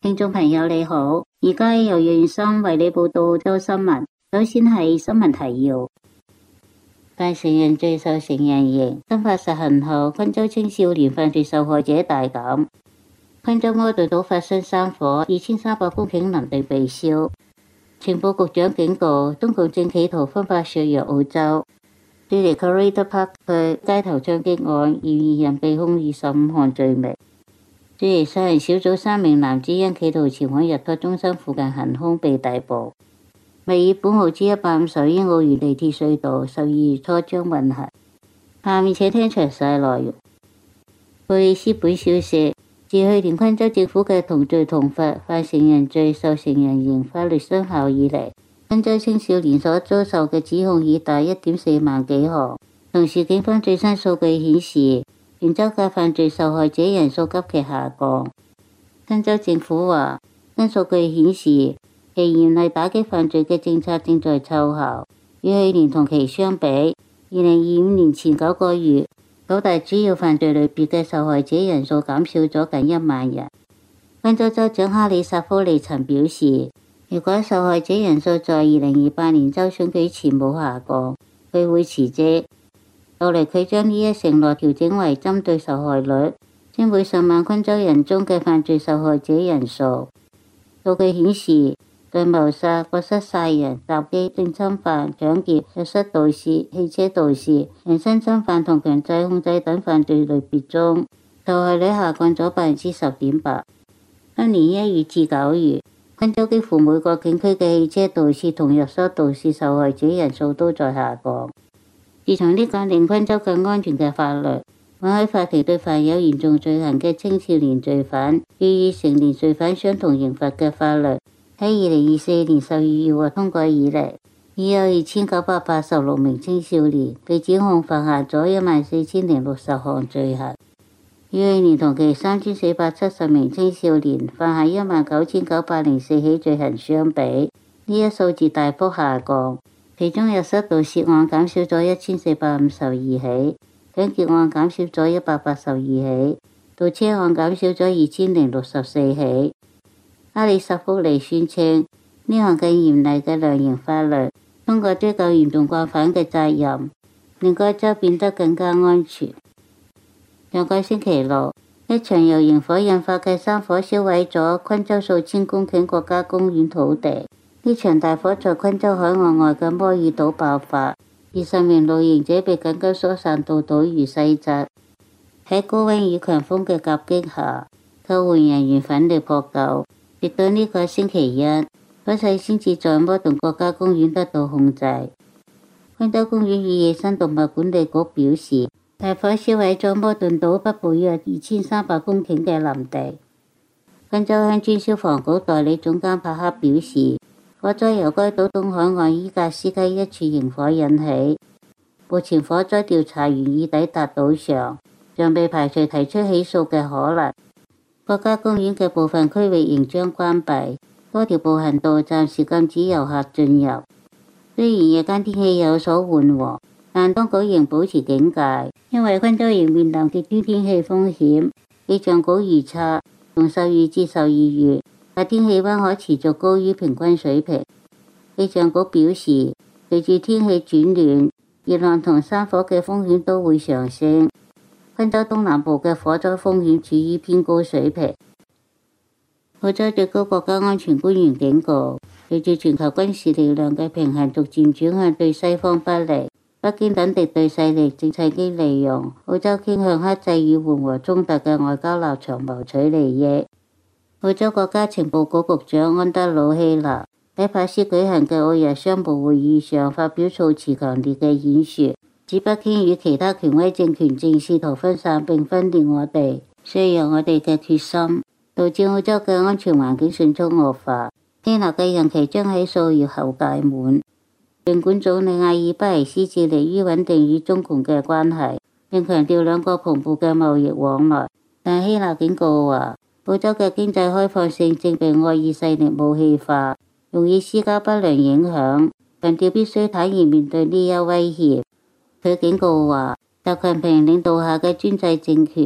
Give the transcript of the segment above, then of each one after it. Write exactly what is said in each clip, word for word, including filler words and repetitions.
聽眾朋友你好，而家由楊生為你報道澳洲新聞。首先係新聞提要：犯成人罪受成人刑，新法實行後，昆州青少年犯罪受害者大減。昆州摩頓島發生山火，二千三百公頃林地被燒。情報局長警告，中共正企圖分化削弱澳洲。雪梨 Karita Park 區街頭槍擊案，嫌疑人被控二十五項罪名。雪梨殺人小組三名男子因企圖前往日托中心附近行兇被逮捕。墨爾本耗資一百五十億澳元地鐵隧道十二月初將運行。下面請聽詳細內容。布里斯本消息，自去年昆州政府嘅同罪同罰犯成人罪受成人刑法律生效以嚟，昆州青少年所遭受嘅指控已達一點四萬幾項。同時，警方最新數據顯示，全州嘅犯罪受害者人數急劇下降。昆州政府話，新數據顯示，其嚴厲打擊犯罪嘅政策正在奏效。與去年同期相比，二零二五年前九個月，九大主要犯罪類別嘅受害者人數減少咗近一萬人。昆州州長哈里薩夫利曾表示，如果受害者人數在二零二八年州選舉前冇下降，佢會辭職。後嚟佢將呢一承諾調整為針對受害率，即每十萬昆州人中嘅犯罪受害者人數。數據顯示，對謀殺、過失殺人、襲擊、性侵犯、搶劫、入室盜竊、汽車盜竊、人身侵犯同強制控制等犯罪類別中，受害率下降咗百分之十點八。今年一月至九月，昆州幾乎每個警區嘅汽車盜竊同入室盜竊受害者人數都在下降。自從呢個令昆州更安全嘅法律，允許法庭對犯有嚴重罪行嘅青少年罪犯予以成年罪犯相同刑罰嘅法律喺二零二四年十二月獲通過以嚟，已有二千九百八十六名青少年被指控犯下咗一萬四千零六十項罪行，與去年同期三千四百七十名青少年犯下一萬九千九百零四起罪行相比，呢一數字大幅下降。其中入室盜竊案減少咗一千四百五十二起，搶劫案減少咗一百八十二起，盜車案減少咗二千零六十四起。哈里薩福利宣稱，呢項更嚴厲嘅量刑法律，通過追究嚴重慣犯嘅責任，令該州變得更加安全。上個星期六，一場由營火引發嘅山火燒毀咗昆州數千公頃國家公園土地。呢場大火在昆州海岸外嘅摩爾島爆發，二十名露營者被緊急疏散到島嶼西側。喺高溫與強風嘅夾擊下，救援人員奮力撲救，直到呢個星期一，火勢先至在摩頓國家公園得到控制。昆州公園與野生動物管理局表示，大火燒毀咗摩頓島北部約二千三百公頃嘅林地。昆州鄉村消防局代理總監帕克表示，火災由該島東海岸伊格斯溪一處營火引起，目前火災調查員已抵達島上，尚未排除提出起訴嘅可能。國家公園嘅部分區域仍將關閉，多條步行道暫時禁止遊客進入。雖然夜間天氣有所緩和，但當局仍保持警戒，因為昆州仍面臨極端天氣風險。氣象局預測，從十月至十二月，夏天氣溫可持續高於平均水平。氣象局表示，隨住天氣轉暖，熱浪同山火嘅風險都會上升。昆州東南部嘅火災風險處於偏高水平。澳洲最高國家安全官員警告，隨住全球軍事力量嘅平衡逐漸轉向對西方不利，北京等敵對勢力正趁機利用澳洲傾向克制與緩和衝突嘅外交立場謀取利益。澳洲國家情報局局長安德魯希納喺珀斯舉行嘅澳日商務會議上發表措辭強烈嘅演說，指北京與其他權威政權正試圖分散並分裂我哋，削弱我哋嘅決心，導致澳洲嘅安全環境迅速惡化。希納嘅任期將喺數月後屆滿。儘管總理阿爾巴尼斯致力於穩定與中共嘅關係，並強調兩國蓬勃嘅貿易往來，但希納警告話，澳洲嘅經濟開放性正被惡意勢力武器化，容易施加不良影響，強調必須坦然面對呢一威脅。佢警告話，習近平領導下嘅專制政權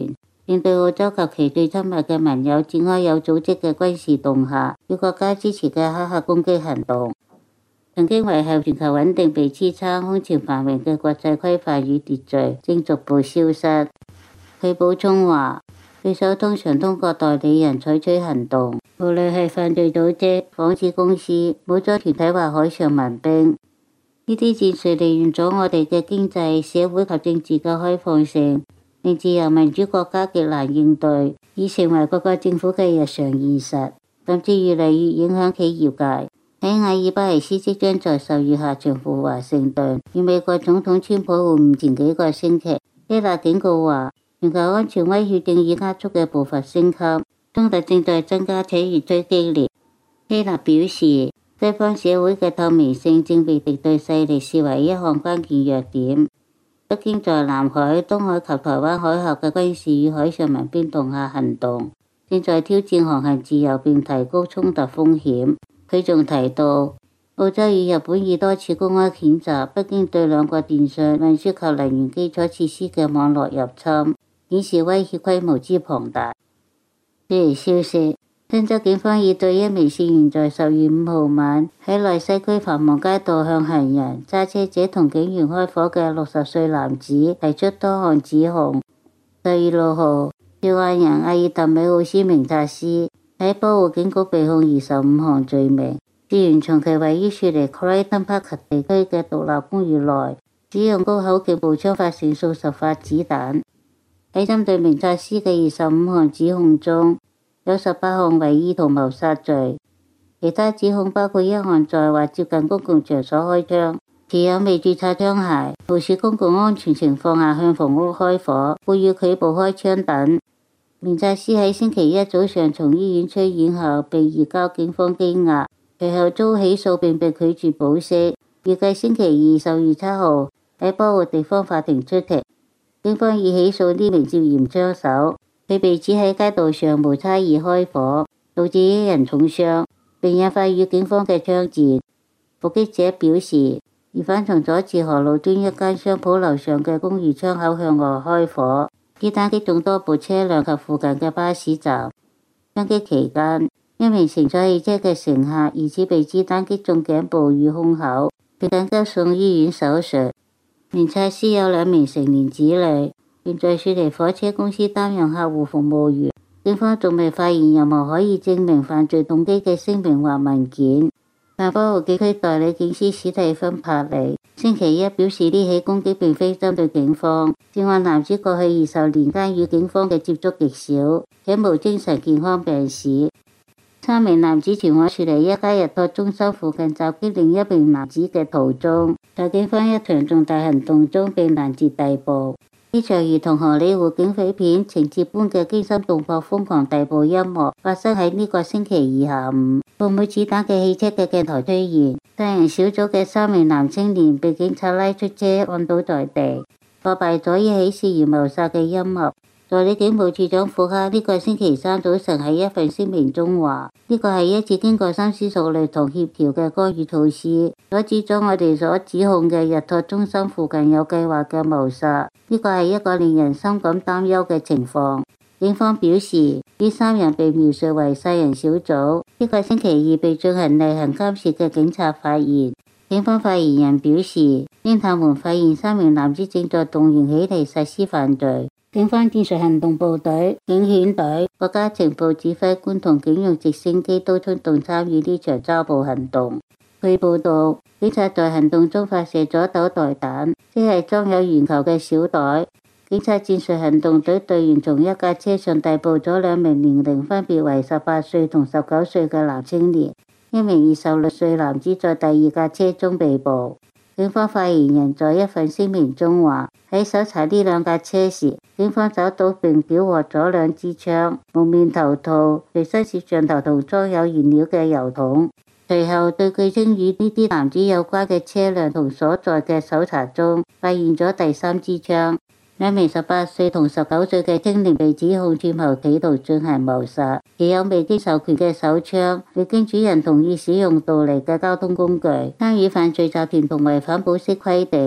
並對澳洲及其最親密嘅盟友展開有組織嘅軍事恫嚇與國家支持嘅黑客攻擊行動。曾經維繫全球穩定被支撐空前繁榮嘅國際規範與秩序正逐步消失。佢補充話，對手通常通過代理人採取行動，無論係犯罪組織、紡織公司、武裝團體或海上民兵。呢啲戰術利用咗我哋嘅經濟、社會及政治嘅開放性，令自由民主國家極難應對，已成為各個政府嘅日常現實，甚至越嚟越影響企業界。喺阿爾巴尼斯即將在十月下旬赴華盛頓與美國總統川普會面前幾個星期，希臘警告話，全球安全威脅正以加速嘅步伐升級，衝突正在增加且越趨激烈。希臘表示，西方社會嘅透明性正被敵對勢力視為一項關鍵弱點。北京在南海、東海及台灣海峽嘅軍事與海上民兵恫嚇行動，正在挑戰航行自由並提高衝突風險。佢仲提到，澳洲與日本已多次公開譴責北京對兩國電信、運輸及能源基礎設施嘅網絡入侵，顯示威脅規模之龐大。譬如消息，新州警方已對一名涉嫌在十月五號晚喺內西區繁忙街道向行人、揸車者同警員開火嘅六十歲男子提出多項指控。十月六號，涉案人阿爾特美奧斯明察斯喺波湖警局被控二十五項罪名，涉嫌從其位於雪梨 Creighton Park 地區嘅獨立公寓內使用高口徑步槍發射數十發子彈。喺針對明察斯嘅二十五項指控中，有十八項為意圖謀殺罪，其他指控包括一項在或接近公共場所開槍、持有未註冊槍械、無視公共安全情況下向房屋開火、故意拒捕開槍等。明察斯喺星期一早上從醫院出院後被移交警方羈押，隨後遭起訴並被拒絕保釋，預計星期二十月七號喺波湖地方法庭出庭。警方已起訴呢名涉嫌槍手，佢被指喺街道上無差異開火，導致一人重傷，並引發與警方嘅槍戰。目擊者表示，疑犯從佐治河路端一間商鋪樓上嘅公寓窗口向外開火，子彈擊中多部車輛及附近嘅巴士站。槍擊期間，一名乘坐汽車嘅乘客疑似被子彈擊中頸部與胸口，並緊急送醫院手術。明察斯有兩名成年子女，並在雪梨火車公司擔任客戶服務員。警方仲未發現任何可以證明犯罪動機嘅聲明或文件。但波湖警區代理警司史蒂芬帕利星期一表示，呢起攻擊並非針對警方。涉案男子過去二十年間與警方嘅接觸極少，且無精神健康病史。三名男子前往雪梨一家日托中心附近襲擊另一名男子嘅途中，在警方一場重大行動中被攔截逮捕。呢場如同荷里活警匪片情節般嘅驚心動魄瘋狂逮捕一幕發生喺呢個星期二下午。佈滿子彈嘅汽車嘅鏡頭出現，三人小組嘅三名男青年被警察拉出車按倒在地，破敗咗一起涉嫌謀殺嘅陰謀。助理警務處長庫克呢個星期三早晨喺一份聲明中話，呢個係一次經過深思熟慮同協調嘅干預措施，阻止咗我哋所指控嘅日托中心附近有計劃嘅謀殺。呢個係一個令人深感擔憂嘅情況。警方表示，呢三人被描述為殺人小組。呢個星期二被進行例行監視嘅警察發現，警方發言人表示，偵探們發現三名男子正在動員起嚟實施犯罪。警方戰術行動部隊、警犬隊、國家情報指揮官同警用直升機都出動參與呢場抓捕行動。據報道，警察在行動中發射咗斗袋彈，即係裝有圓球嘅小袋。警察戰術行動隊隊員從一架車上逮捕咗兩名年齡分別為十八歲同十九歲嘅男青年，一名二十六歲男子在第二架車中被捕。警方發言人在一份聲明中話，喺搜查呢兩架車時，警方找到並繳獲咗兩支槍、蒙面頭套、隨身攝像頭同裝有燃料嘅油桶。隨後對據稱與呢啲男子有關嘅車輛同所在嘅搜查中，發現咗第三支槍。兩名十八歲同十九歲嘅青年被指控串謀企圖進行謀殺，亦有未經授權嘅手槍，未經主人同意使用盜嚟嘅交通工具，參與犯罪集團同違反保釋規定。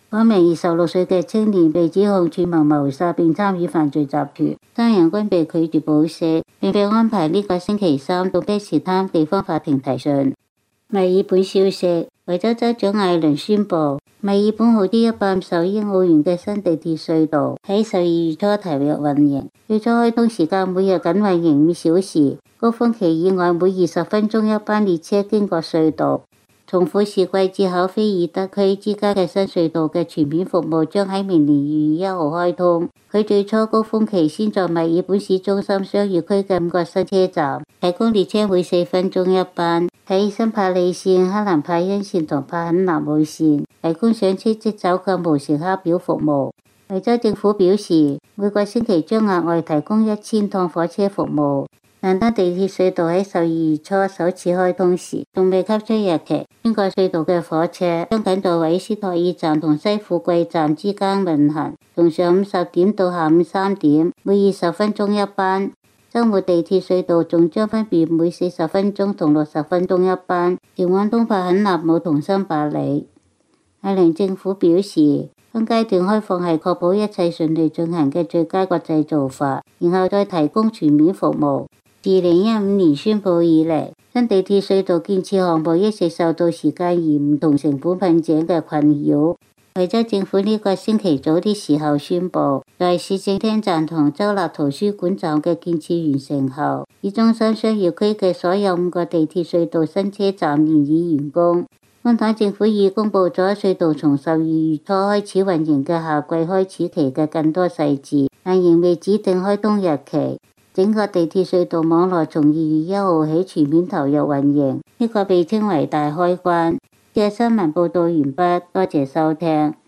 嗰名二十六歲嘅青年被指控串謀謀殺並參與犯罪集團，三人均被拒絕保釋，並被安排呢個星期三到卑斯坦地方法庭提訊。墨爾本消息，維州州長艾倫宣布，墨爾本耗資一百五十億澳元嘅新地鐵隧道喺十二月初投入運營，最初開通時間每日僅運營五小時，高峰期以外每二十分鐘一班列車經過隧道。從富士季節考菲爾德區之間嘅新隧道嘅全面服務將喺明年二月一號開通。佢最初高峰期先在墨爾本市中心商業區嘅五個新車站提供列車每四分鐘一班，喺新柏里線、克蘭帕恩線同帕肯納姆線提供上車即走嘅無乘客表服務。維州政府表示，每個星期將額外提供一千趟火車服務。但當地鐵隧道喺十二月初首次開通時，仲未給出日期。經過隧道嘅火車將僅在韋斯托爾站同西富貴站之間運行，從上午十點到下午三點，每二十分鐘一班。周末地鐵隧道仲將分別每四十分鐘同六十分鐘一班，前往東帕肯納姆同新伯里。艾倫政府表示，分階段開放係確保一切順利進行嘅最佳國際做法，然後再提供全面服務。自二零一五年宣布以嚟，新地鐵隧道建設項目一直受到時間延誤同成本瓶頸嘅困擾。維州政府呢個星期早啲時候宣布，在市政廳站同州立圖書館站嘅建設完成後，市中心商業區嘅所有五個地鐵隧道新車站現已完工。安坦政府已公布咗隧道從十二月初開始運營嘅夏季開始期嘅更多細節，但仍未指定開通日期。整個地鐵隧道網絡從二月一號起全面投入運營，呢個被稱為大開關。嘅新聞報道完畢，多謝收聽。